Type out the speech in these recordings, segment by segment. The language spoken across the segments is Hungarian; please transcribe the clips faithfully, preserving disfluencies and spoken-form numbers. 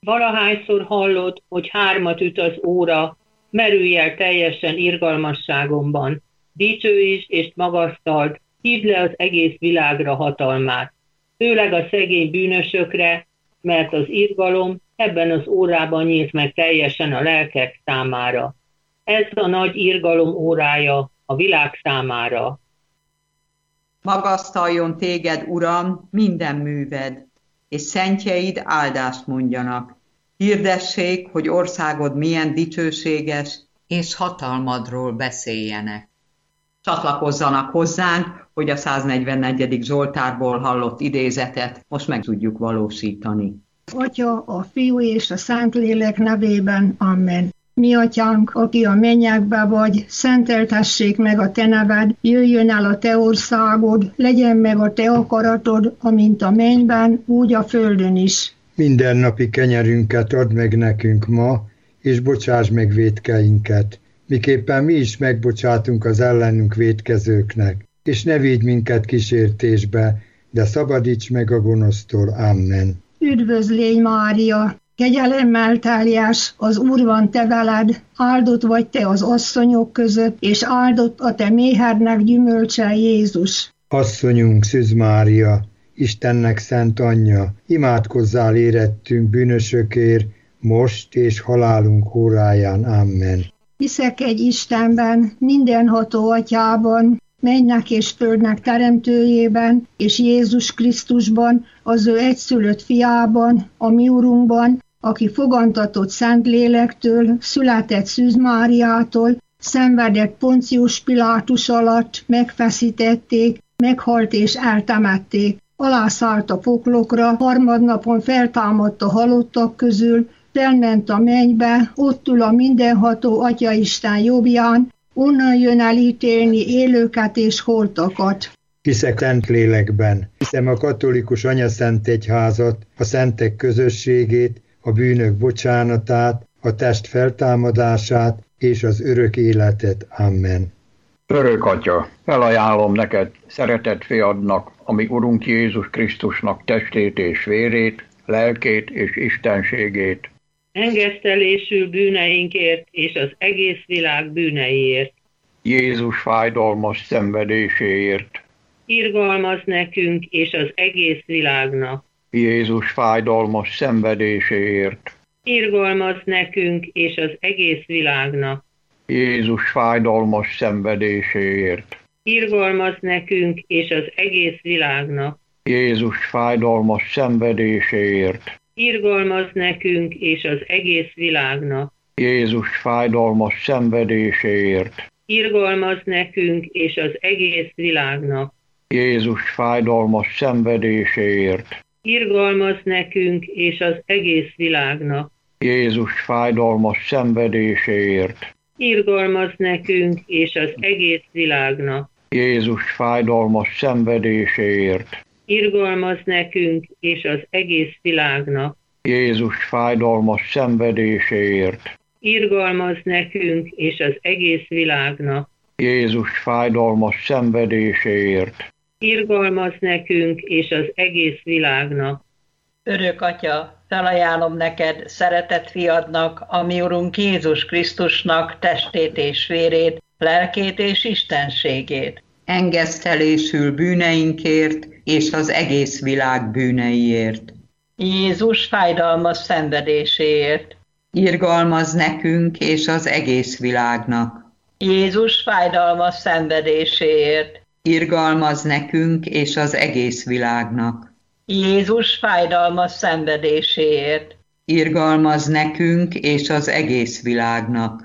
Valahányszor hallod, hogy hármat üt az óra, merülj el teljesen irgalmasságomban. Dicsőítsd és magasztald, hívd le az egész világra hatalmát. Főleg a szegény bűnösökre, mert az irgalom ebben az órában nyílt meg teljesen a lelkek számára. Ez a nagy irgalom órája a világ számára. Magasztaljon téged, Uram, minden műved, és szentjeid áldást mondjanak. Hirdessék, hogy országod milyen dicsőséges, és hatalmadról beszéljenek. Csatlakozzanak hozzánk, hogy a száznegyvennegyedik Zsoltárból hallott idézetet most meg tudjuk valósítani. Atya, a Fiú és a Szentlélek nevében, amen. Mi atyánk, aki a mennyekbe vagy, szenteltessék meg a te neved, jöjjön el a te országod, legyen meg a te akaratod, amint a mennyben, úgy a földön is. Mindennapi kenyerünket add meg nekünk ma, és bocsáss meg vétkeinket, miképpen mi is megbocsátunk az ellenünk vétkezőknek, és ne védj minket kísértésbe, de szabadíts meg a gonosztól. Amen. Üdvözlégy, Mária! Kegyelemmel teljes, az Úr van te veled, áldott vagy te az asszonyok között, és áldott a te méhednek gyümölcse, Jézus. Asszonyunk, Szűz Mária, Istennek szent anyja, imádkozzál érettünk bűnösökért, most és halálunk óráján. Amen. Hiszek egy Istenben, mindenható atyában, mennynek és földnek teremtőjében, és Jézus Krisztusban, az ő egyszülött fiában, a mi Urunkban, aki fogantatott Szentlélektől, született Szűz Máriától, szenvedett Poncius Pilátus alatt, megfeszítették, meghalt és eltemették. Alászállt a poklokra, harmadnapon feltámadt a halottak közül, felment a mennybe, ott ül a mindenható Atyaisten jobbján, onnan jön el ítélni élőket és holtakat. Hiszek Szentlélekben, hiszem a katolikus anyaszent egyházat, a szentek közösségét, a bűnök bocsánatát, a test feltámadását és az örök életet. Amen. Örök Atya, felajánlom neked szeretett fiadnak, ami Urunk Jézus Krisztusnak testét és vérét, lelkét és istenségét. Engesztelésül bűneinkért és az egész világ bűneiért. Jézus fájdalmas szenvedéséért. Irgalmaz nekünk és az egész világnak. Jézus fájdalmas szenvedéséért. Irgalmaz nekünk és az egész világnak. Jézus fájdalmas szenvedéséért. Irgalmaz nekünk és az egész világnak. Jézus fájdalmas szenvedéséért. Irgalmaz nekünk és az egész világnak. Jézus fájdalmas szenvedéséért. Irgalmaz nekünk és az egész világnak. Jézus fájdalmas szenvedéséért. Irgalmaz nekünk és az egész világnak. Jézus fájdalmas szenvedéséért. Irgalmaz nekünk és az egész világnak. Jézus fájdalmas szenvedéséért. Irgalmaz nekünk és az egész világnak. Jézus fájdalmas szenvedéséért. Irgalmaz nekünk és az egész világnak. Jézus fájdalmas szenvedéséért. Irgalmaz nekünk és az egész világnak. Örök Atya, felajánlom neked szeretett fiadnak, a mi Urunk Jézus Krisztusnak testét és vérét, lelkét és istenségét. Engesztelésül bűneinkért és az egész világ bűneiért. Jézus fájdalmas szenvedéséért. Irgalmaz nekünk és az egész világnak. Jézus fájdalmas szenvedéséért. Irgalmaz nekünk és az egész világnak. Jézus fájdalmas szenvedéséért. Irgalmaz nekünk és az egész világnak.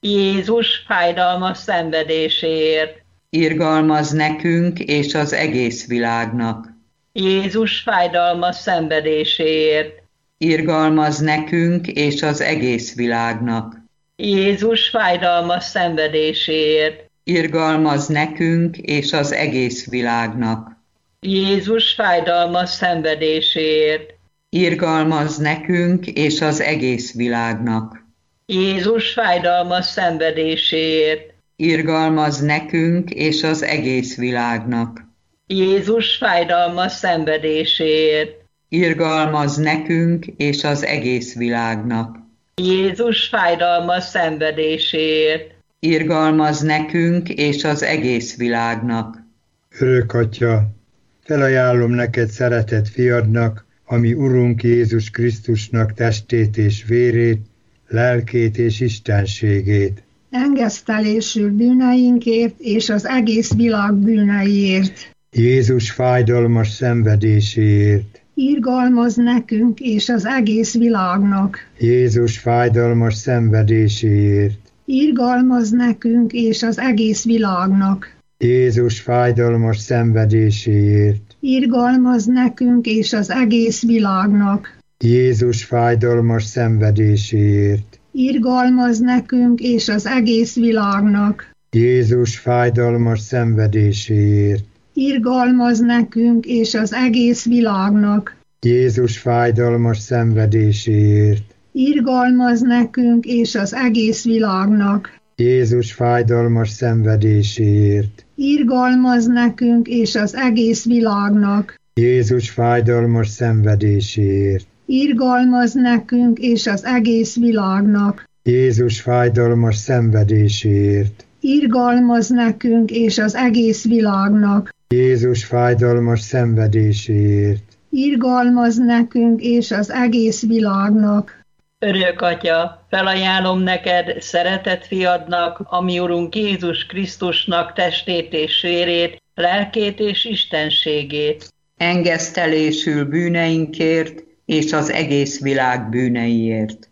Jézus fájdalmas szenvedéséért. Irgalmaz nekünk és az egész világnak. Jézus fájdalmas szenvedéséért. Irgalmaz nekünk és az egész világnak. Jézus fájdalmas szenvedéséért. Irgalmaz nekünk és az egész világnak. Jézus fájdalmas szenvedéséért. Irgalmaz nekünk és az egész világnak. Jézus fájdalmas szenvedéséért. Irgalmaz nekünk és az egész világnak. Jézus fájdalmas szenvedéséért. irgalmaz nekünk és az egész világnak. Jézus fájdalmas szenvedéséért, irgalmaz nekünk és az egész világnak. Örök Atya, felajánlom neked szeretett fiadnak, ami Urunk Jézus Krisztusnak testét és vérét, lelkét és istenségét. Engesztelésül bűneinkért és az egész világ bűneiért. Jézus fájdalmas szenvedéséért. Irgalmaz nekünk és az egész világnak. Jézus fájdalmas szenvedéséért. Irgalmaz nekünk és az egész világnak. Jézus fájdalmas szenvedéséért. Irgalmaz nekünk és az egész világnak. Jézus fájdalmas szenvedéséért. Irgalmaz nekünk és az egész világnak. Jézus fájdalmas szenvedéséért. Irgalmaz nekünk és az egész világnak. Jézus fájdalmas szenvedéséért. Irgalmaz nekünk és az egész világnak. Jézus fájdalmas szenvedéséért. Irgalmaz nekünk és az egész világnak. Jézus fájdalmas szenvedéséért. Irgalmaz nekünk és az egész világnak. Jézus fájdalmas szenvedéséért. Irgalmaz nekünk és az egész világnak. Jézus fájdalmas szenvedéséért. Irgalmaz nekünk és az egész világnak. Örök Atya, felajánlom neked szeretett fiadnak, ami Urunk Jézus Krisztusnak testét és vérét, lelkét és istenségét. Engesztelésül bűneinkért és az egész világ bűneiért.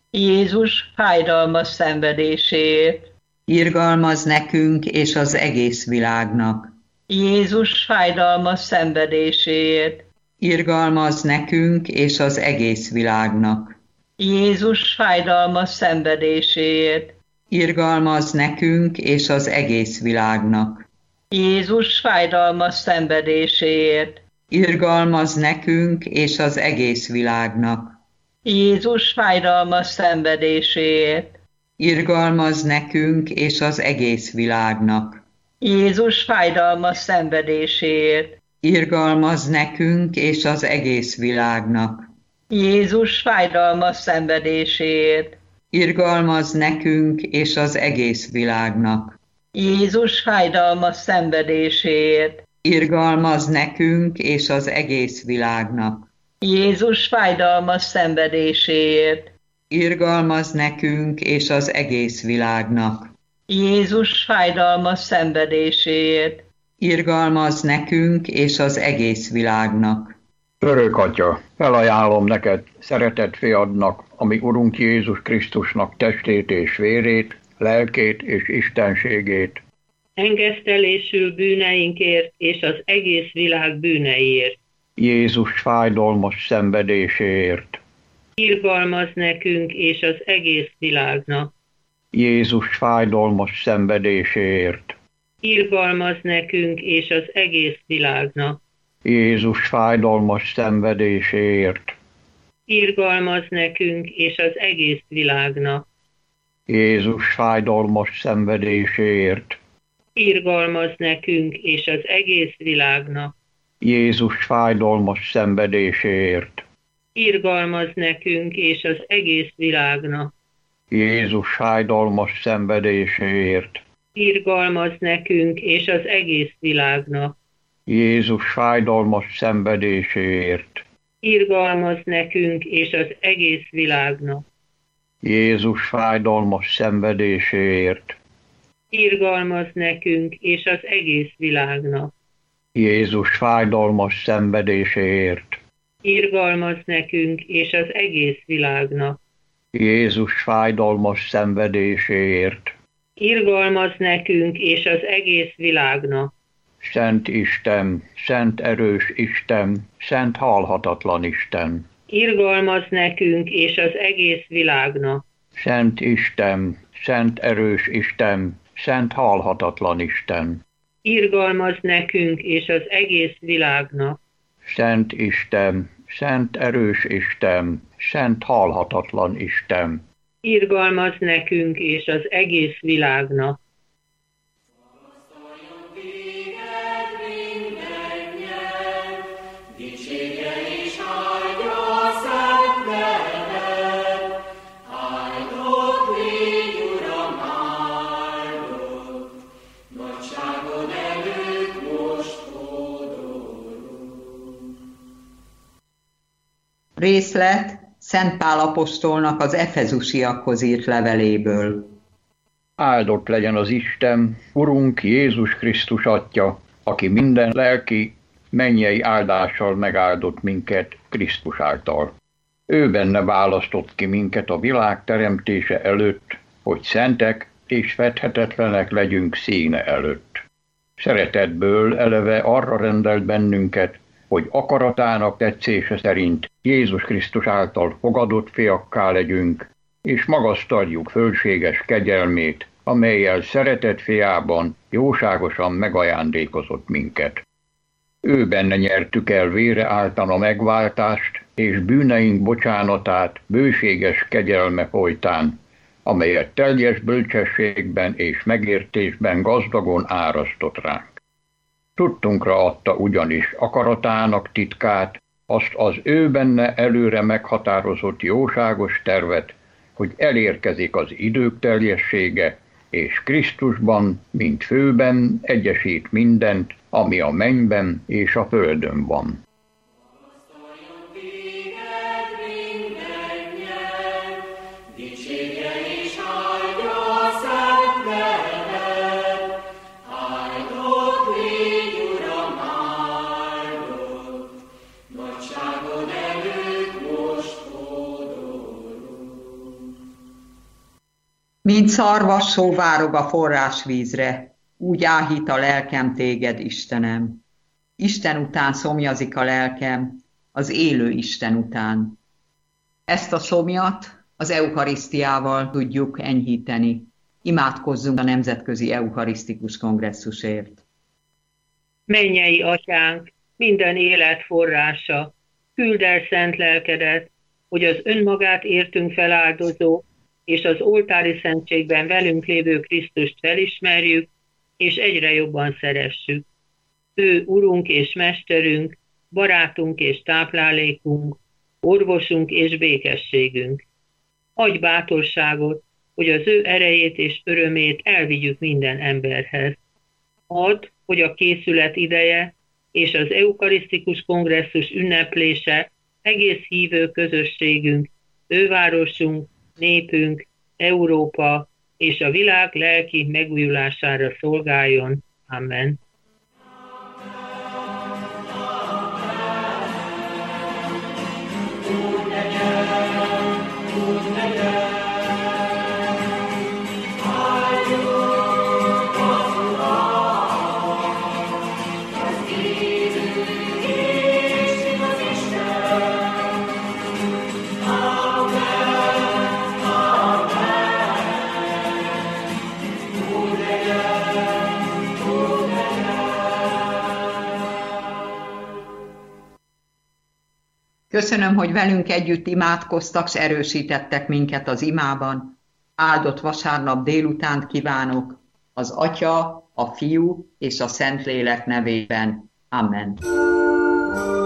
Jézus fájdalmas szenvedéséért. Irgalmaz nekünk és az egész világnak. Jézus fájdalmas szenvedéséért. Irgalmaz nekünk és az egész világnak. Jézus fájdalmas szenvedéséért. Irgalmaz nekünk és az egész világnak. Jézus fájdalmas szenvedéséért. Irgalmaz nekünk és az egész világnak. Jézus fájdalmas szenvedéséért. Irgalmaz nekünk és az egész világnak. Jézus fájdalmas szenvedéséért. Irgalmaz nekünk és az egész világnak. Jézus fájdalmas szenvedéséért. Irgalmaz nekünk és az egész világnak. Jézus fájdalmas szenvedéséért. Irgalmaz nekünk és az egész világnak. Jézus fájdalmas szenvedéséért. Irgalmaz nekünk és az egész világnak. Jézus fájdalmas szenvedéséért. Irgalmaz nekünk és az egész világnak. Örök Atya, felajánlom neked szeretett fiadnak, ami Urunk Jézus Krisztusnak testét és vérét, lelkét és istenségét. Engesztelésül bűneinkért és az egész világ bűneiért. Jézus fájdalmas szenvedéséért. Irgalmaz nekünk és az egész világnak. Jézus fájdalmas szenvedéséért. Irgalmaz nekünk és az egész világnak. Jézus fájdalmas szenvedéséért. Irgalmaz nekünk és az egész világnak. Jézus fájdalmas szenvedéséért. Irgalmaz nekünk és az egész világnak. Jézus fájdalmas szenvedéséért. Irgalmaz nekünk és az egész világnak. Jézus fájdalmas szenvedéséért. Irgalmaz nekünk és az egész világnak. Jézus fájdalmas szenvedéséért. Irgalmaz nekünk és az egész világnak. Jézus fájdalmas szenvedéséért. Irgalmaz nekünk és az egész világnak. Jézus fájdalmas szenvedéséért. Irgalmaz nekünk és az egész világnak. Jézus fájdalmas szenvedéséért. Irgalmaz nekünk és az egész világnak. Szent Isten, szent erős Isten, szent halhatatlan Isten. Irgalmaz nekünk és az egész világnak. Szent Isten, szent erős Isten, szent halhatatlan Isten. Irgalmaz nekünk és az egész világnak. Szent Isten, szent erős Isten, szent halhatatlan Isten. Irgalmaz nekünk és az egész világnak. Dicsérje és Részlet Szent Pál apostolnak az efezusiakhoz írt leveléből. Áldott legyen az Isten, Urunk Jézus Krisztus Atya, aki minden lelki, mennyei áldással megáldott minket Krisztus által. Ő benne választott ki minket a világ teremtése előtt, hogy szentek és fedhetetlenek legyünk színe előtt. Szeretetből eleve arra rendelt bennünket, hogy akaratának tetszése szerint Jézus Krisztus által fogadott fiakká legyünk, és magasztaljuk fölséges kegyelmét, amellyel szeretett fiában jóságosan megajándékozott minket. Ő benne nyertük el vére által a megváltást, és bűneink bocsánatát bőséges kegyelme folytán, amelyet teljes bölcsességben és megértésben gazdagon árasztott ránk. Tudtunkra adta ugyanis akaratának titkát, azt az ő benne előre meghatározott jóságos tervet, hogy elérkezik az idők teljessége, és Krisztusban, mint főben egyesít mindent, ami a mennyben és a földön van. Mint szarvas só várog a forrásvízre, úgy áhít a lelkem téged, Istenem. Isten után szomjazik a lelkem, az élő Isten után. Ezt a szomjat az eukarisztiával tudjuk enyhíteni. Imádkozzunk a Nemzetközi Eukarisztikus Kongresszusért. Mennyei Atyánk, minden élet forrása, küldd el szent lelkedet, hogy az önmagát értünk feláldozó, és az oltári szentségben velünk lévő Krisztust felismerjük, és egyre jobban szeressük. Ő Urunk és Mesterünk, barátunk és táplálékunk, orvosunk és békességünk. Adj bátorságot, hogy az ő erejét és örömét elvigyük minden emberhez. Add, hogy a készület ideje és az eukarisztikus kongresszus ünneplése egész hívő közösségünk, fővárosunk, népünk, Európa és a világ lelki megújulására szolgáljon. Amen. Köszönöm, hogy velünk együtt imádkoztak, s erősítettek minket az imában. Áldott vasárnap délutánt kívánok az Atya, a Fiú és a Szentlélek nevében. Amen.